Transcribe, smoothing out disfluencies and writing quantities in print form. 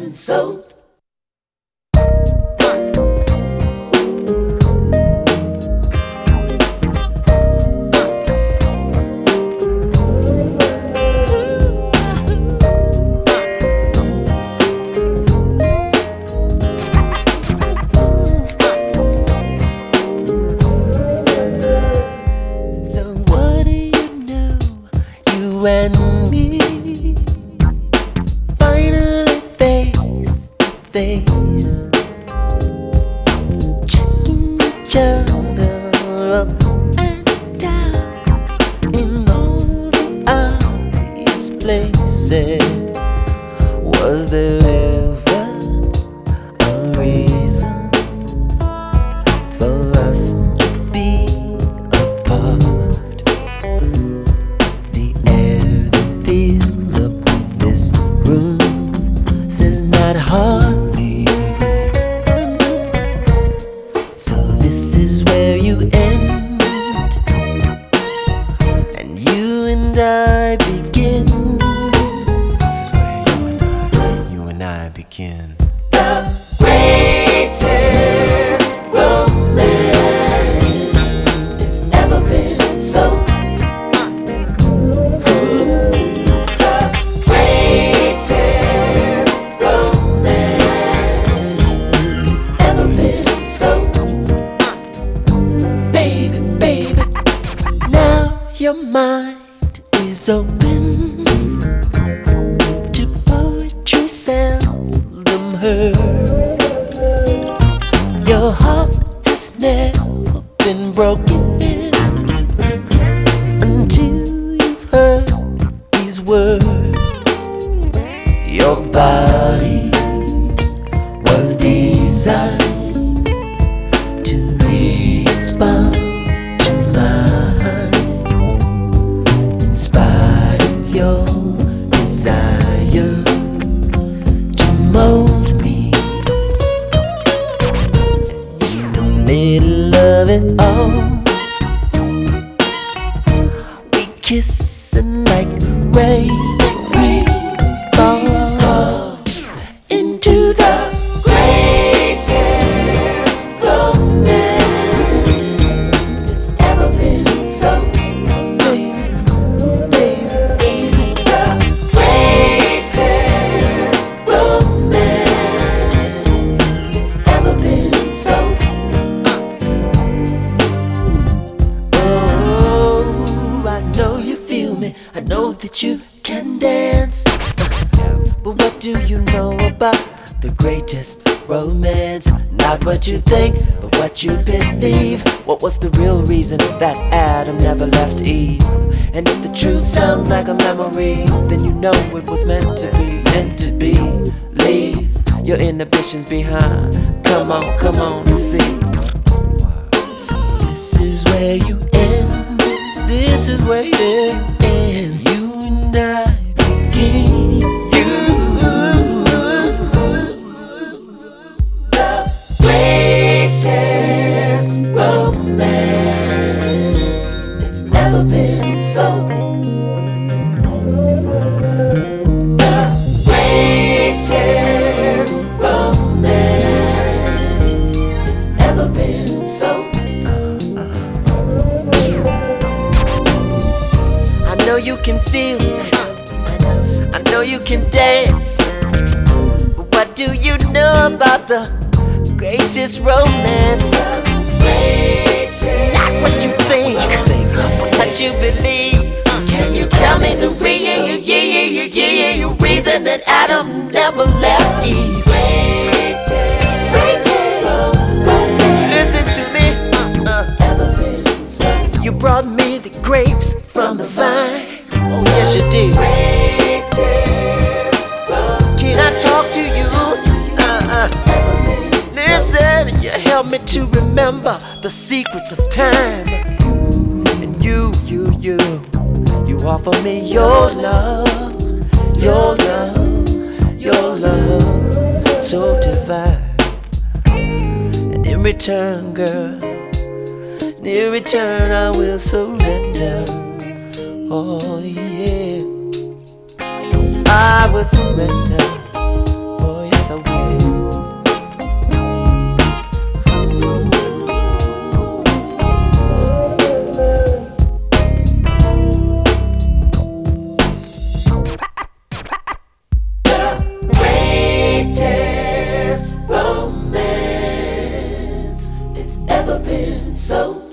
been sold. And me finally face to face, checking each other up and down in all the obvious places. Was there ever a reason for us to be apart? Feels up in this room says not hardly. So this is where you end, and you and I begin. This is where you and I begin. The greatest romance that's ever been sold. Your mind is open to poetry seldom heard. Your heart has never been broken until you've heard these words. Your body was designed to respond to mine. In spite of your desire to mold me, in the middle of it all, we kiss and like rain fall into the greatest romance that's ever been sold. I know that you can dance, but what do you know about the greatest romance? Not what you think, but what you believe. What was the real reason that Adam never left Eve? And if the truth sounds like a memory, then you know it was meant to be, meant to be. Leave your inhibitions behind. Come on and see. So this is where you end. This is where you end. You and I begin. The greatest romance that's ever been sold. The greatest romance that's ever been sold. I know you can feel it, I know you can dance, but what do you know about the greatest romance? Not what you think, but what you believe. Can you tell me the reason that Adam never left Eve? Listen to me, you brought me the grapes from the vine. Oh yes you did. Can I talk to you? Listen, you help me to remember the secrets of time. And you offer me your love, so divine. And in return, girl, in return I will surrender. Oh yeah, I will surrender. Oh yes so